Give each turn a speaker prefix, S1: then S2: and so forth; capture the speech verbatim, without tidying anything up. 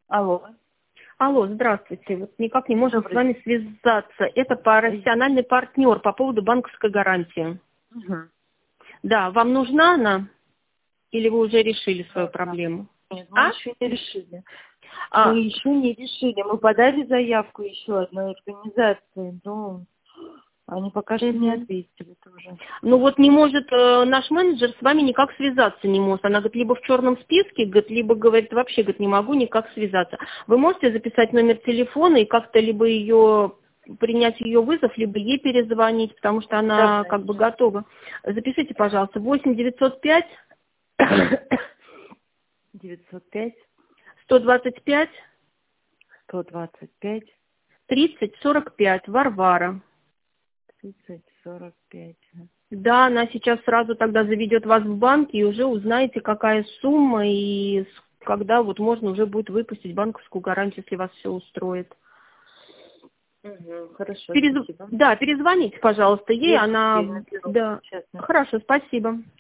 S1: Алло.
S2: Алло, здравствуйте. Вот никак не можем с
S1: Добрый
S2: вами связаться. Это профессиональный партнер по поводу банковской гарантии.
S1: Угу.
S2: Да, вам нужна она? Или вы уже решили свою
S1: Да, да.
S2: проблему?
S1: Нет, мы
S2: А?
S1: еще не решили.
S2: А,
S1: Мы еще не решили. Мы подали заявку еще одной организации, но они пока что не
S2: мгм.
S1: ответили тоже.
S2: Ну вот не может, э, наш менеджер с вами никак связаться не может. Она говорит, либо в черном списке, говорит, либо говорит, вообще говорит, не могу никак связаться. Вы можете записать номер телефона и как-то либо ее принять ее вызов, либо ей перезвонить, потому что она как бы
S1: Давайте.
S2: готова. Запишите, пожалуйста, восемь девятьсот пять
S1: девятьсот пять
S2: сто двадцать пять
S1: сто двадцать пять
S2: тридцать сорок пять, Варвара.
S1: тридцать сорок пять.
S2: Да, она сейчас сразу тогда заведет вас в банк и уже узнаете, какая сумма и с- когда вот можно уже будет выпустить банковскую гарантию, если вас все устроит.
S1: Угу, хорошо,
S2: Перез-
S1: спасибо.
S2: Да, перезвоните, пожалуйста, ей,
S1: Я сейчас
S2: она...
S1: ей наберу.
S2: Да,
S1: Честно.
S2: хорошо, спасибо.